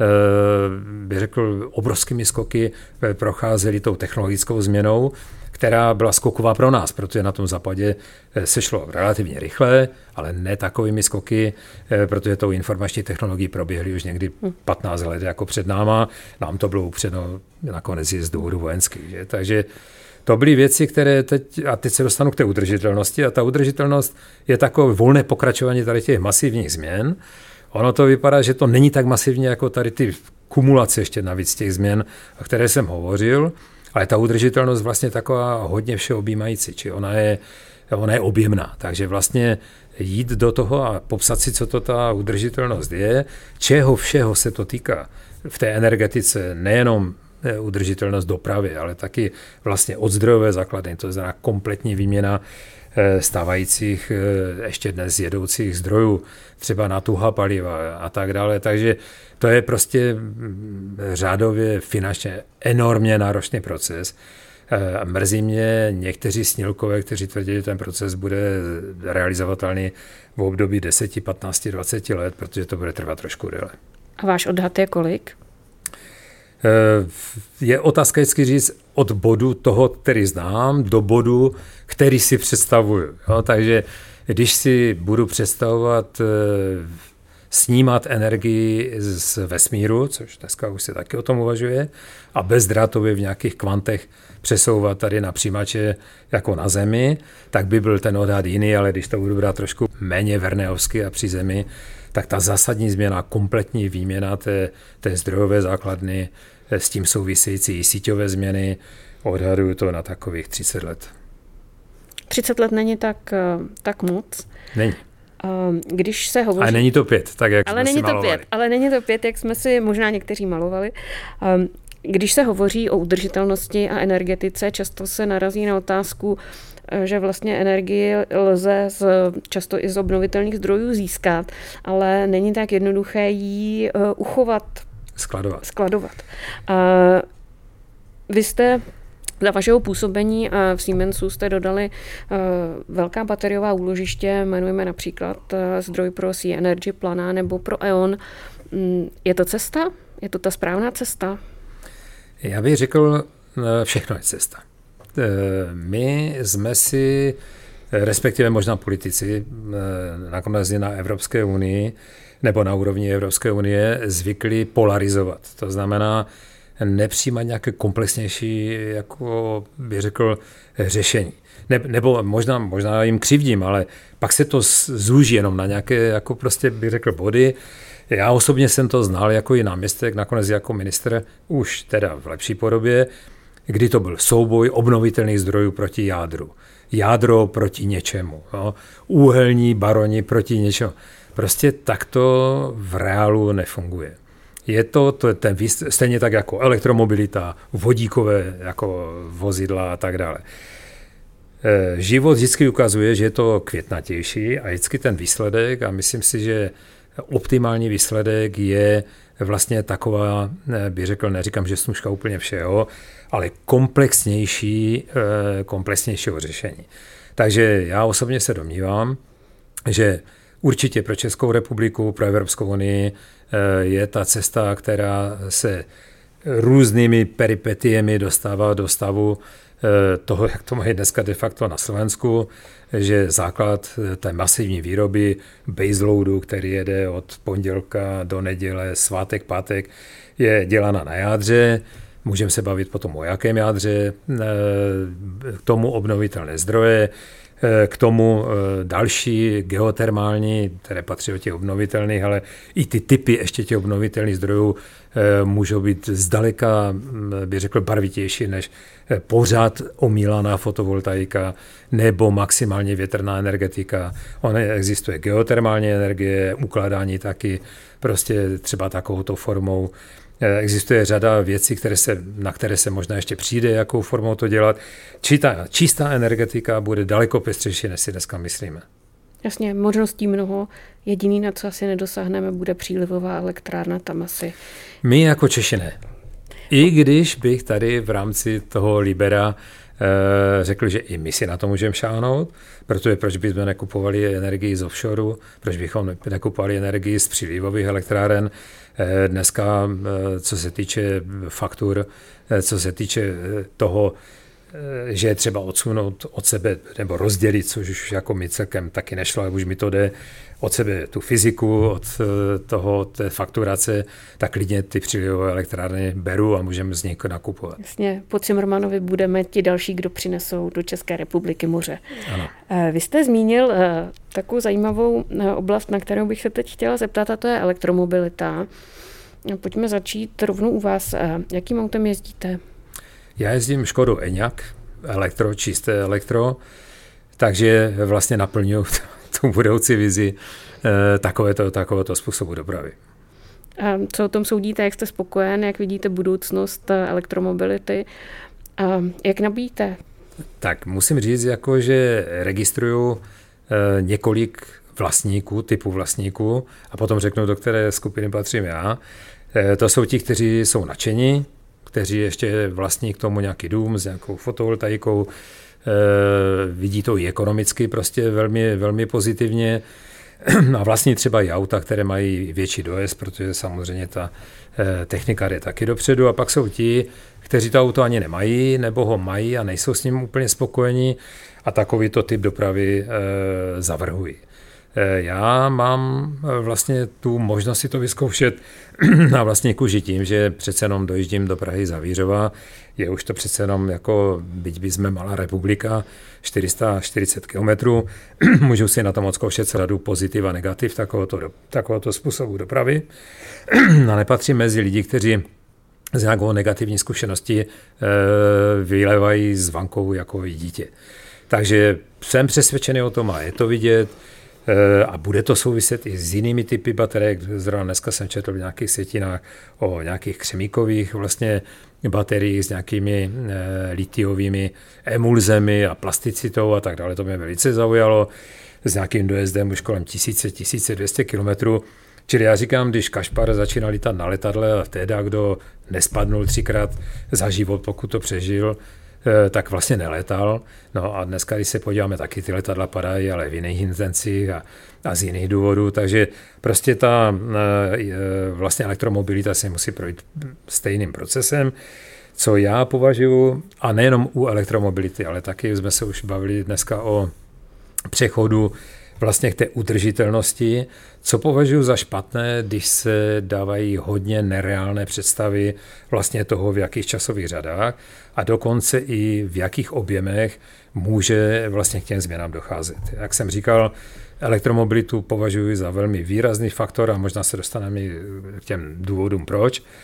bych řekl, obrovskými skoky procházeli tou technologickou změnou, která byla skoková pro nás, protože na tom západě se šlo relativně rychle, ale ne takovými skoky, protože tou informační technologií proběhly už někdy 15 let jako před náma. Nám to bylo upřeno nakonec z důvodu vojenských. Že? Takže to byly věci, které teď se dostanu k té udržitelnosti a ta udržitelnost je takové volné pokračování tady těch masivních změn. Ono to vypadá, že to není tak masivně jako tady ty kumulace ještě navíc těch změn, o které jsem hovořil, ale ta udržitelnost vlastně taková hodně všeobjímající, či ona je objemná. Takže vlastně jít do toho a popsat si, co to ta udržitelnost je, čeho všeho se to týká v té energetice, nejenom udržitelnost dopravy, ale taky vlastně odzdrojové základny, to znamená kompletní výměna stávajících ještě dnes jedoucích zdrojů, třeba na tuhá paliva a tak dále. Takže to je prostě řádově finančně enormně náročný proces. Mrzí mě někteří snílkové, kteří tvrdí, že ten proces bude realizovatelný v období 10, 15, 20 let, protože to bude trvat trošku déle. A váš odhad je kolik? Je otázka vždycky říct od bodu toho, který znám, do bodu, který si představuju. Jo? Takže když si budu představovat snímat energii z vesmíru, což dneska už se taky o tom uvažuje, a bezdrátově v nějakých kvantech přesouvat tady na přijímače jako na Zemi, tak by byl ten odhad jiný, ale když to budu brát trošku méně verneovsky a při Zemi, tak ta zásadní změna, kompletní výměna té zdrojové základny, s tím související síťové změny, odhaduju to na takových 30 let. 30 let není tak moc. Není. Když se hovoří... Ale není to 5, tak jak jsme si malovali. Ale není to 5, jak jsme si možná někteří malovali. Když se hovoří o udržitelnosti a energetice, často se narazí na otázku, že vlastně energii lze často i z obnovitelných zdrojů získat, ale není tak jednoduché ji uchovat, skladovat. Vy jste za vašeho působení v Siemensu jste dodali velká bateriová úložiště, jmenujeme například zdroj pro Sea Energy Plana nebo pro E.ON. Je to cesta? Je to ta správná cesta? Já bych řekl, všechno je cesta. My jsme si, respektive možná politici, nakonec na Evropské unii nebo na úrovni Evropské unie zvykli polarizovat. To znamená nepřijímat nějaké komplexnější, jako bych řekl, řešení. Nebo možná jim křivdím, ale pak se to zúží jenom na nějaké, jako prostě bych řekl, body. Já osobně jsem to znal jako i náměstek, nakonec jako ministr, už teda v lepší podobě, kdy to byl souboj obnovitelných zdrojů proti jádru. Jádro proti něčemu. Jo? Úhelní baroni proti něčemu. Prostě takto v reálu nefunguje. Je to stejně tak jako elektromobilita, vodíkové jako vozidla a tak dále. Život vždycky ukazuje, že je to květnatější a vždycky ten výsledek, a myslím si, že optimální výsledek je vlastně taková, bych řekl, neříkám, že snužka úplně všeho, ale komplexnějšího řešení. Takže já osobně se domnívám, že určitě pro Českou republiku, pro Evropskou unii je ta cesta, která se různými peripetiemi dostává do stavu toho, jak to mají dneska de facto na Slovensku, že základ té masivní výroby baseloadu, který jede od pondělka do neděle, svátek, pátek, je dělána na jádře. Můžeme se bavit potom o jakém jádře, k tomu obnovitelné zdroje, k tomu další geotermální, které patří do těch obnovitelných, ale i ty typy ještě těch obnovitelných zdrojů můžou být zdaleka, bych řekl, barvitější než pořád omílaná fotovoltaika nebo maximálně větrná energetika. Ona existuje geotermální energie, ukládání taky prostě třeba takovouto formou. Existuje řada věcí, na které se možná ještě přijde, jakou formou to dělat. Čistá energetika bude daleko pestřejší, než si dneska myslíme. Jasně, možností mnoho. Jediný, na co asi nedosáhneme, bude přílivová elektrárna, tam asi. My jako Češi ne. I když bych tady v rámci toho Libera řekl, že i my si na to můžeme šáhnout, protože proč bychom nekupovali energii z offshoreu, proč bychom nekupovali energii z přílivových elektráren. Dneska, co se týče faktur, co se týče toho, že je třeba odsunout od sebe nebo rozdělit, což už jako mi celkem taky nešlo, ale už mi to jde, od sebe tu fyziku, od té fakturace, tak klidně ty přílivové elektrárny beru a můžeme z nich nakupovat. Jasně, po Cimrmanovi budeme ti další, kdo přinesou do České republiky moře. Ano. Vy jste zmínil takovou zajímavou oblast, na kterou bych se teď chtěla zeptat, a to je elektromobilita. Pojďme začít rovnou u vás. Jakým autem jezdíte? Já jezdím Škodu Enyaq, čisté elektro, takže vlastně naplňuji tu budoucí vizi takovéto způsobu dopravy. A co o tom soudíte, jak jste spokojen, jak vidíte budoucnost elektromobility? A jak nabíjíte? Tak musím říct, že registruju několik typu vlastníků a potom řeknu, do které skupiny patřím já. To jsou ti, kteří jsou nadšení, kteří ještě vlastní k tomu nějaký dům s nějakou fotovoltaikou, vidí to i ekonomicky prostě velmi, velmi pozitivně a vlastní třeba i auta, které mají větší dojezd, protože samozřejmě ta technika jde taky dopředu, a pak jsou ti, kteří to auto ani nemají nebo ho mají a nejsou s ním úplně spokojení a takovýto typ dopravy zavrhují. Já mám vlastně tu možnost si to vyzkoušet na vlastní kůži tím, že přece jenom dojíždím do Prahy Zavířova. Je už to přece jenom jako, byť by jsme malá republika, 440 kilometrů. Můžu si na tom odzkoušet řadu pozitiv a negativ takovéhoto způsobu dopravy. A nepatřím mezi lidi, kteří z nějakou negativní zkušenosti vylevají z vankou jako i dítě. Takže jsem přesvědčený o tom a je to vidět. A bude to souviset i s jinými typy baterek. Zrovna dneska jsem četl v nějakých sjetinách o nějakých křemíkových vlastně bateriích s nějakými litiovými emulzemi a plasticitou a tak dále. To mě velice zaujalo. S nějakým dojezdem už kolem 1000-1200 kilometrů. Čili já říkám, když Kašpar začínal lítat na letadle a tehdy, kdo nespadnul 3krát za život, pokud to přežil, tak vlastně neletal. No a dneska, když se podíváme, taky ty letadla padají, ale v jiných intencích a z jiných důvodů. Takže prostě ta vlastně elektromobilita se musí projít stejným procesem, co já považuji, a nejenom u elektromobility, ale taky jsme se už bavili dneska o přechodu vlastně k té udržitelnosti, co považuji za špatné, když se dávají hodně nereálné představy vlastně toho, v jakých časových řadách a dokonce i v jakých objemech může vlastně k těm změnám docházet. Jak jsem říkal, elektromobilitu považuji za velmi výrazný faktor a možná se dostaneme k těm důvodům proč.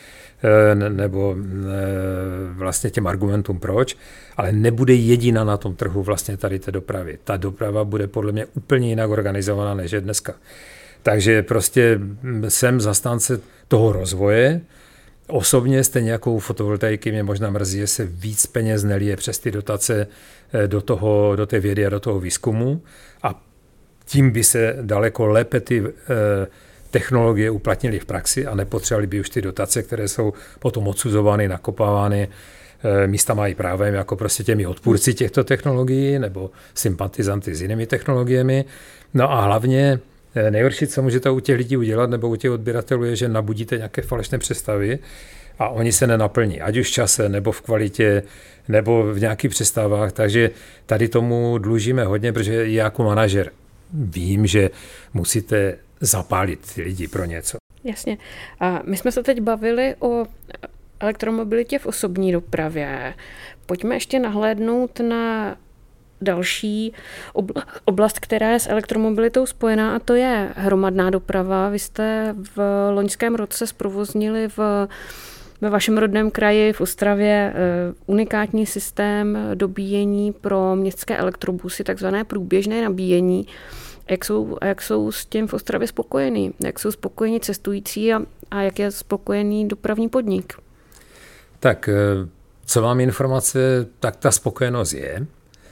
nebo vlastně těm argumentům proč, ale nebude jediná na tom trhu vlastně tady té dopravy. Ta doprava bude podle mě úplně jinak organizovaná, než je dneska. Takže prostě jsem zastánce toho rozvoje. Osobně stejně jako u fotovoltaiky mě možná mrzí, že se víc peněz nelije přes ty dotace do té vědy a do toho výzkumu a tím by se daleko lépe ty technologie uplatnily v praxi a nepotřebovali by už ty dotace, které jsou potom odsuzovány, nakopávány místa mají právem jako prostě těmi odpůrci těchto technologií nebo sympatizanty s jinými technologiemi. No a hlavně nejhorší, co můžete u těch lidí udělat nebo u těch odběratelů, je, že nabudíte nějaké falešné představy a oni se nenaplní, ať už v čase, nebo v kvalitě, nebo v nějakých představách. Takže tady tomu dlužíme hodně, protože já jako manažer vím, že musíte zapálit ty lidi pro něco. Jasně. A my jsme se teď bavili o elektromobilitě v osobní dopravě. Pojďme ještě nahlédnout na další oblast, která je s elektromobilitou spojená, a to je hromadná doprava. Vy jste v loňském roce zprovoznili ve vašem rodném kraji v Ostravě unikátní systém dobíjení pro městské elektrobusy, takzvané průběžné nabíjení. Jak jsou s tím v Ostravě spokojení? Jak jsou spokojení cestující a jak je spokojený dopravní podnik? Tak, co mám informace, tak ta spokojenost je.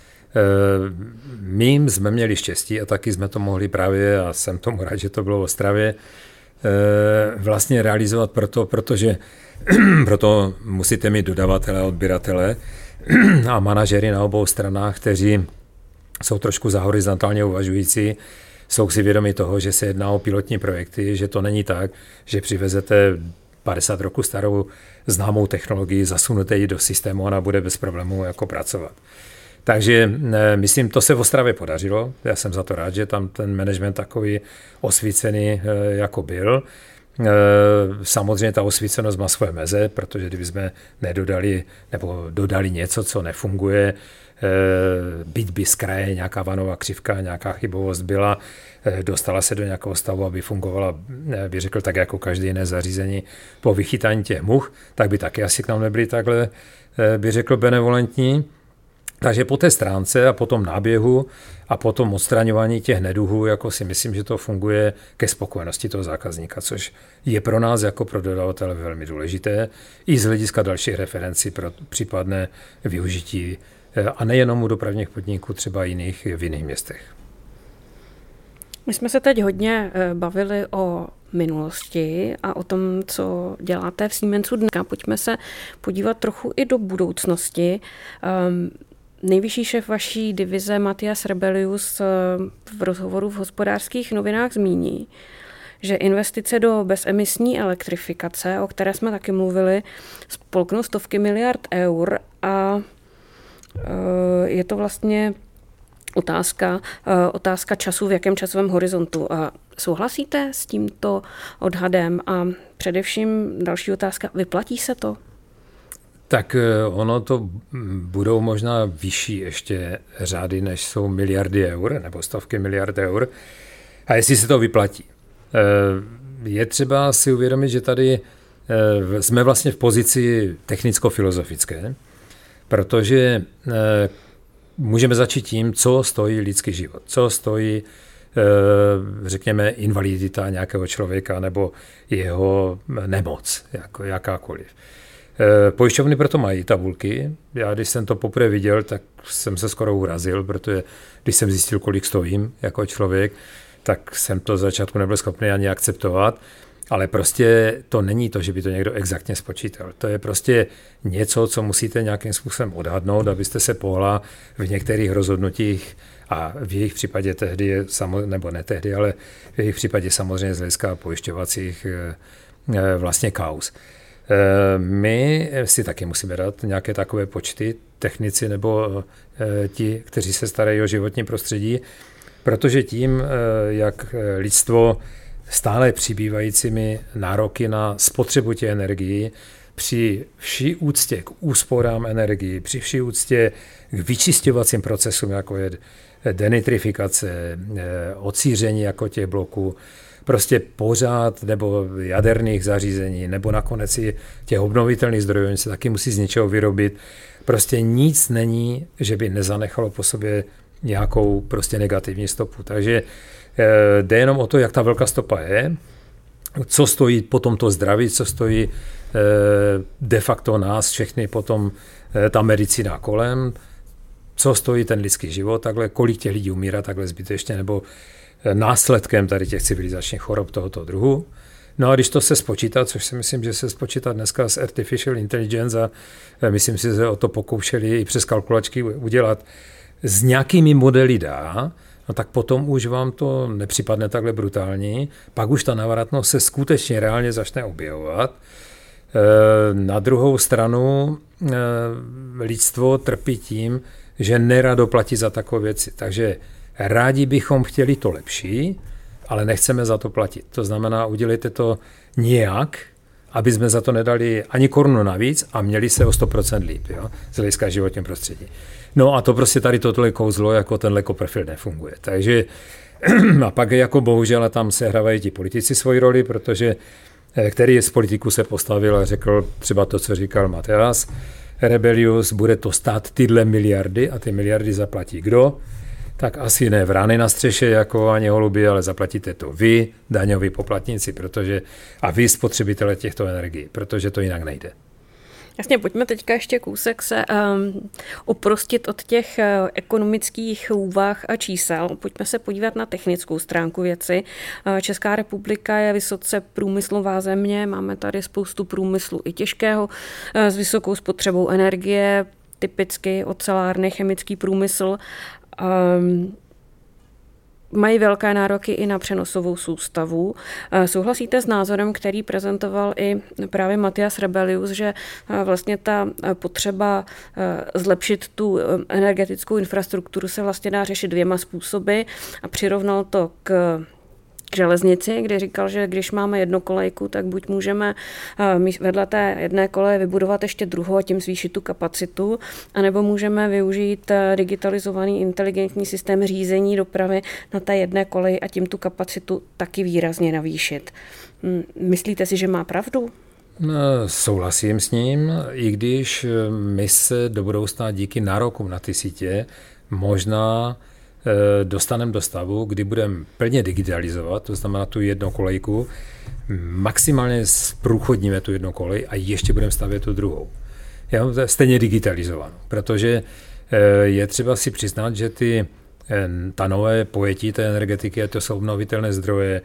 My jsme měli štěstí a taky jsme to mohli právě, a jsem tomu rád, že to bylo v Ostravě, vlastně realizovat protože proto musíte mít dodavatele a odběratele a manažery na obou stranách, kteří jsou trošku za horizontálně uvažující, jsou si vědomi toho, že se jedná o pilotní projekty, že to není tak, že přivezete 50 roku starou známou technologii, zasunete ji do systému a ona bude bez problémů jako pracovat. Takže myslím, to se v Ostravě podařilo. Já jsem za to rád, že tam ten management takový osvícený jako byl. Samozřejmě ta osvícenost má svoje meze, protože kdyby jsme nedodali nebo dodali něco, co nefunguje, byť by z kraje nějaká vanová křivka, nějaká chybovost byla, dostala se do nějakého stavu, aby fungovala, bych řekl, tak jako každé jiné zařízení po vychytání těch much, tak by taky asi k nám nebyli takhle, bych řekl, benevolentní. Takže po té stránce a po tom náběhu a po tom odstraňování těch neduhů, jako si myslím, že to funguje ke spokojenosti toho zákazníka, což je pro nás jako pro dodavatele velmi důležité i z hlediska dalších referencí pro případné využití a nejenom u dopravních podniků, třeba v jiných městech. My jsme se teď hodně bavili o minulosti a o tom, co děláte v Siemensu dneska. Pojďme se podívat trochu i do budoucnosti. Nejvyšší šéf vaší divize Matthias Rebellius v rozhovoru v Hospodářských novinách zmíní, že investice do bezemisní elektrifikace, o které jsme taky mluvili, spolknou stovky miliard eur a je to vlastně otázka času, v jakém časovém horizontu. Souhlasíte s tímto odhadem? A především další otázka, vyplatí se to? Tak ono to budou možná vyšší ještě řády, než jsou miliardy eur nebo stovky miliard eur. A jestli se to vyplatí? Je třeba si uvědomit, že tady jsme vlastně v pozici technicko-filozofické, protože můžeme začít tím, co stojí lidský život, co stojí, řekněme, invalidita nějakého člověka nebo jeho nemoc, jako jakákoliv. Pojišťovny proto mají tabulky. Já, když jsem to poprvé viděl, tak jsem se skoro urazil, protože když jsem zjistil, kolik stojím jako člověk, tak jsem to z začátku nebyl schopný ani akceptovat. Ale prostě to není to, že by to někdo exaktně spočítal. To je prostě něco, co musíte nějakým způsobem odhadnout, abyste se pohla v některých rozhodnutích a v jejich případě tehdy, nebo ne tehdy, ale v jejich případě samozřejmě z hlediska pojišťovacích vlastně kauz. My si taky musíme dát nějaké takové počty, technici nebo ti, kteří se starají o životní prostředí, protože tím, jak lidstvo stále přibývajícími nároky na spotřebu těch energií, při vší úctě k úsporám energií, při vší úctě k vyčisťovacím procesům, jako je denitrifikace, odsíření jako těch bloků, prostě pořád, nebo jaderných zařízení, nebo nakonec i těch obnovitelných zdrojů, oni se taky musí z něčeho vyrobit. Prostě nic není, že by nezanechalo po sobě nějakou prostě negativní stopu. Takže jde jenom o to, jak ta velká stopa je, co stojí potom to zdraví, co stojí de facto nás všechny potom ta medicína kolem, co stojí ten lidský život, takhle, kolik těch lidí umírá takhle zbytečně, nebo následkem tady těch civilizačních chorob tohoto druhu. No a když to se spočítá, což si myslím, že se spočítá dneska s artificial intelligence a myslím si, že se o to pokoušeli i přes kalkulačky udělat, s nějakými modely dá, no tak potom už vám to nepřipadne takhle brutální, pak už ta návratnost se skutečně reálně začne objevovat. Na druhou stranu lidstvo trpí tím, že nerado platí za takové věci. Takže rádi bychom chtěli to lepší, ale nechceme za to platit. To znamená, udělejte to nějak, aby jsme za to nedali ani korunu navíc a měli se o 100% líp, jo, z hlediska životního prostředí. No a to prostě tady tohle kouzlo, jako tenhle Copperfield nefunguje. Takže a pak jako bohužel tam se hrávají ti politici svoji roli, protože který z politiků se postavil a řekl třeba to, co říkal Mateas Rebellius, bude to stát tyhle miliardy a ty miliardy zaplatí kdo? Tak asi ne vrany na střeše jako ani holuby, ale zaplatíte to vy, daňoví poplatníci, a vy spotřebitele těchto energií, protože to jinak nejde. Jasně, pojďme teďka ještě kousek se oprostit od těch ekonomických úvah a čísel. Pojďme se podívat na technickou stránku věci. Česká republika je vysoce průmyslová země, máme tady spoustu průmyslu i těžkého s vysokou spotřebou energie, typicky ocelárny, chemický průmysl. Mají velké nároky i na přenosovou soustavu. Souhlasíte s názorem, který prezentoval i právě Mateas Rebellius, že vlastně ta potřeba zlepšit tu energetickou infrastrukturu se vlastně dá řešit dvěma způsoby a přirovnal to k železnici, kde říkal, že když máme jednokolejku, tak buď můžeme vedle té jedné koleje vybudovat ještě druhou a tím zvýšit tu kapacitu, anebo můžeme využít digitalizovaný inteligentní systém řízení dopravy na té jedné koleji a tím tu kapacitu taky výrazně navýšit. Myslíte si, že má pravdu? Souhlasím s ním, i když my se do budoucna díky nárokům na ty sítě možná dostaneme do stavu, kdy budeme plně digitalizovat, to znamená tu jednu kolejku, maximálně zprůchodníme tu jednu kolej a ještě budeme stavět tu druhou. Stejně digitalizovanou, protože je třeba si přiznat, že ta nové pojetí té energetiky, to jsou obnovitelné zdroje,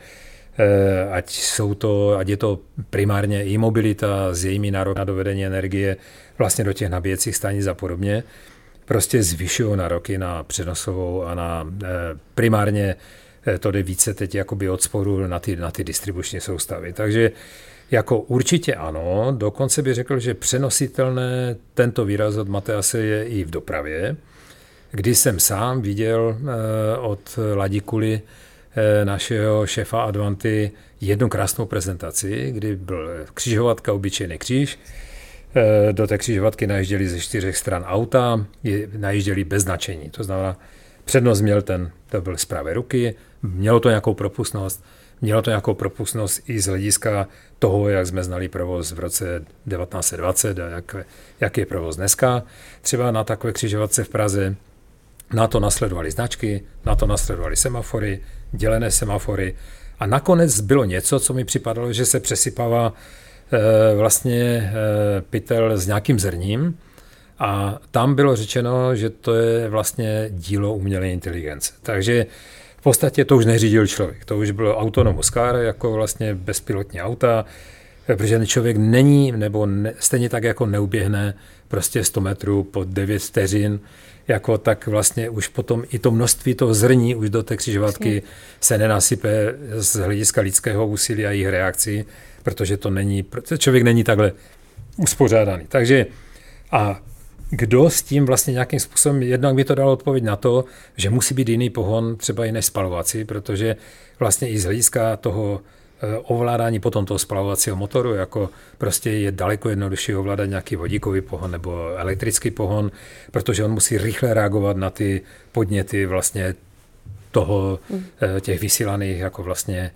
ať je to primárně i mobilita s jejími nároky na dovedení energie vlastně do těch nabíjecích stanic a podobně, prostě zvyšují nároky na přenosovou a na primárně to jde více teď jakoby od sporu na ty distribuční soustavy. Takže jako určitě ano, dokonce bych řekl, že přenositelné tento výraz od Matease je i v dopravě, kdy jsem sám viděl od Ladikuly, našeho šéfa Advanty, jednu krásnou prezentaci, kdy byl křižovatka, obyčejný kříž. Do té křižovatky najížděli ze 4 stran auta, najížděli bez značení. To znamená, přednost měl to byl z pravé ruky, mělo to nějakou propustnost i z hlediska toho, jak jsme znali provoz v roce 1920 a jak je provoz dneska. Třeba na takové křižovatce v Praze na to nasledovaly značky, na to nasledovaly semafory, dělené semafory a nakonec bylo něco, co mi připadalo, že se přesypává vlastně pytel s nějakým zrním a tam bylo řečeno, že to je vlastně dílo umělé inteligence. Takže v podstatě to už neřídil člověk, to už bylo autonomous car, jako vlastně bezpilotní auta, protože člověk není, stejně tak jako neuběhne prostě 100 metrů po 9 vteřin, jako tak vlastně už potom i to množství toho zrní už do té křižovatky se nenasype z hlediska lidského úsilí a jejich reakcí, protože člověk není takhle uspořádaný. Takže a kdo s tím vlastně nějakým způsobem, jednak by to dalo odpověď na to, že musí být jiný pohon, třeba i než spalovací, protože vlastně i z hlediska toho ovládání potom toho spalovacího motoru, jako prostě je daleko jednodušší ovládat nějaký vodíkový pohon nebo elektrický pohon, protože on musí rychle reagovat na ty podněty vlastně těch vysílaných jako vlastně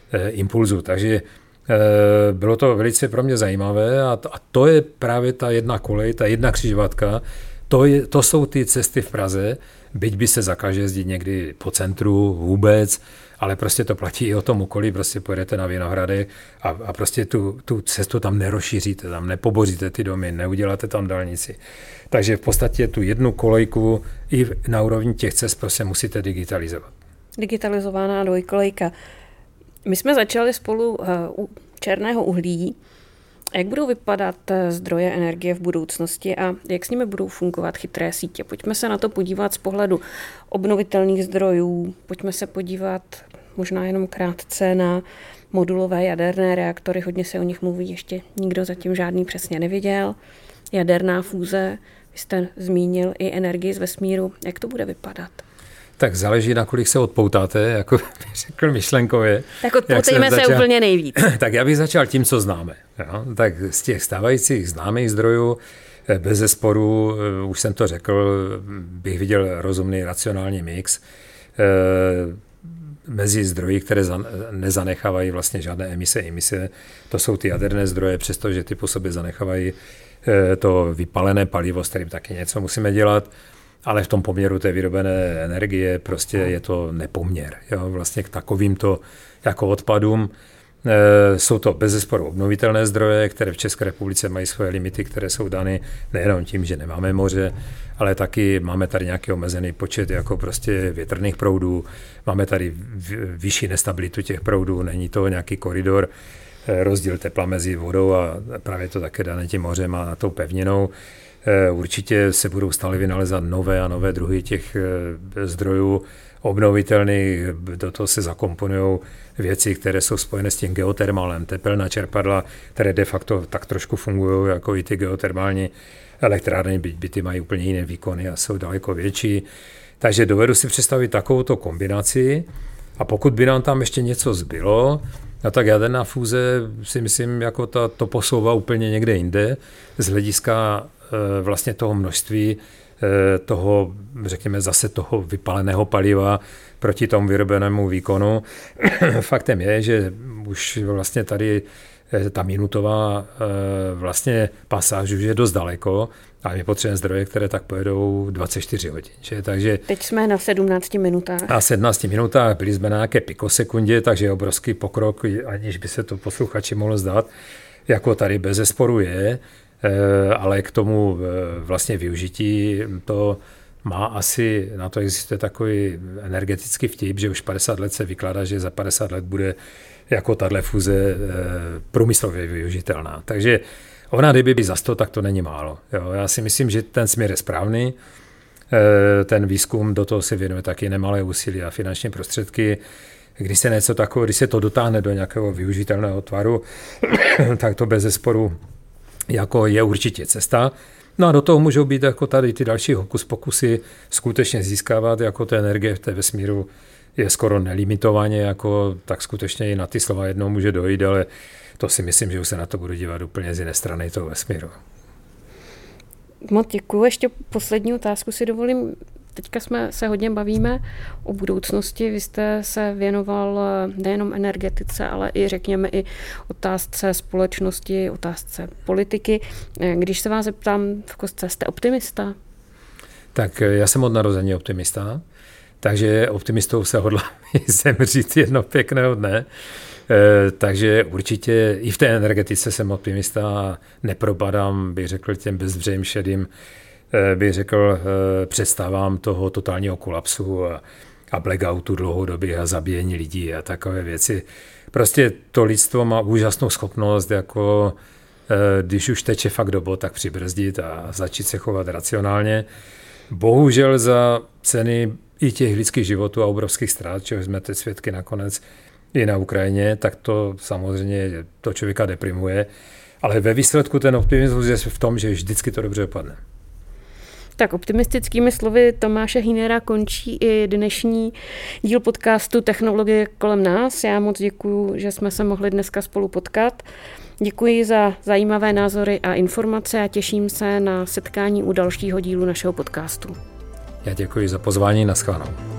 impulzu. Takže bylo to velice pro mě zajímavé a to je právě ta jedna kolej, ta jedna křižovatka. To jsou ty cesty v Praze, byť by se zakaže jezdit někdy po centru vůbec, ale prostě to platí i o tom okolí, prostě pojedete na Vinohrady a prostě tu cestu tam nerozšíříte, tam nepoboříte ty domy, neuděláte tam dálnici. Takže v podstatě tu jednu kolejku i na úrovni těch cest prostě musíte digitalizovat. Digitalizovaná dvojkolejka. My jsme začali spolu u černého uhlí. Jak budou vypadat zdroje energie v budoucnosti a jak s nimi budou fungovat chytré sítě? Pojďme se na to podívat z pohledu obnovitelných zdrojů. Pojďme se podívat možná jenom krátce na modulové jaderné reaktory. Hodně se o nich mluví, ještě nikdo zatím žádný přesně neviděl. Jaderná fúze, vy jste zmínil i energii z vesmíru. Jak to bude vypadat? Tak záleží, na kolik se odpoutáte, jako řekl myšlenkově. Tak odpoutejme se úplně nejvíc. Tak já bych začal tím, co známe. Jo? Tak z těch stávajících známých zdrojů, bezesporu, už jsem to řekl, bych viděl rozumný racionální mix mezi zdroji, které nezanechávají vlastně žádné emise. To jsou ty jaderné zdroje, přestože ty po sobě zanechávají to vypalené palivo, s kterým taky něco musíme dělat. Ale v tom poměru té vyrobené energie prostě je to nepoměr. Jo? Vlastně k takovýmto jako odpadům jsou to bezesporu obnovitelné zdroje, které v České republice mají svoje limity, které jsou dány nejenom tím, že nemáme moře, ale taky máme tady nějaký omezený počet jako prostě větrných proudů, máme tady vyšší nestabilitu těch proudů, není to nějaký koridor, rozdíl tepla mezi vodou a právě to také dané tím mořem a tou pevninou. Určitě se budou stále vynalezat nové a nové druhy těch zdrojů obnovitelných, do toho se zakomponují věci, které jsou spojené s tím geotermálem, tepelná čerpadla, které de facto tak trošku fungují jako i ty geotermální elektrárny, byť ty mají úplně jiné výkony a jsou daleko větší. Takže dovedu si představit takovouto kombinaci a pokud by nám tam ještě něco zbylo, no tak jaderná fúze si myslím, jako to posouvá úplně někde jinde z hlediska vlastně toho množství toho, řekněme, zase toho vypaleného paliva proti tomu vyrobenému výkonu. Faktem je, že už vlastně tady ta minutová vlastně pasáž už je dost daleko a my potřebujeme zdroje, které tak pojedou 24 hodin. Že? Takže teď jsme na 17 minutách. Na 17 minutách byli jsme na nějaké pikosekundě, takže je obrovský pokrok, aniž by se to posluchači mohlo zdát, jako tady bezesporu je, ale k tomu vlastně využití to má asi, na to existuje takový energetický vtip, že už 50 let se vykládá, že za 50 let bude jako tahle fúze průmyslově využitelná. Takže ona, kdyby by za 100, tak to není málo. Jo, já si myslím, že ten směr je správný. Ten výzkum, do toho se věnuje taky nemalé úsilí a finanční prostředky. Když se něco takové, když se to dotáhne do nějakého využitelného tvaru, tak to bezesporu jako je určitě cesta. No a do toho můžou být jako tady ty další hokus pokusy skutečně získávat, jako ta energie v té vesmíru je skoro nelimitovaně, jako tak skutečně i na ty slova jednou může dojít, ale to si myslím, že už se na to budu dívat úplně z jiné strany toho vesmíru. Moc děkuju. Ještě poslední otázku si dovolím. Teďka se hodně bavíme o budoucnosti. Vy jste se věnoval nejenom energetice, ale i řekněme i otázce společnosti, otázce politiky. Když se vás zeptám v kostce, jste optimista? Tak já jsem od narození optimista, takže optimistou se hodlám zemřít jedno pěkného dne. Takže určitě i v té energetice jsem optimista a nepropadám, bych řekl, těm bezbřehým šedým, bych řekl, představám toho totálního kolapsu a blackoutu dlouhodobých a zabíjení lidí a takové věci. Prostě to lidstvo má úžasnou schopnost, jako když už teče fakt do bod, tak přibrzdit a začít se chovat racionálně. Bohužel za ceny i těch lidských životů a obrovských ztrát, čeho jsme teď svědky nakonec i na Ukrajině, tak to samozřejmě to člověka deprimuje. Ale ve výsledku ten optimismus je v tom, že vždycky to dobře dopadne. Tak optimistickými slovy Tomáše Hünera končí i dnešní díl podcastu Technologie kolem nás. Já moc děkuju, že jsme se mohli dneska spolu potkat. Děkuji za zajímavé názory a informace a těším se na setkání u dalšího dílu našeho podcastu. Já děkuji za pozvání, nashledanou.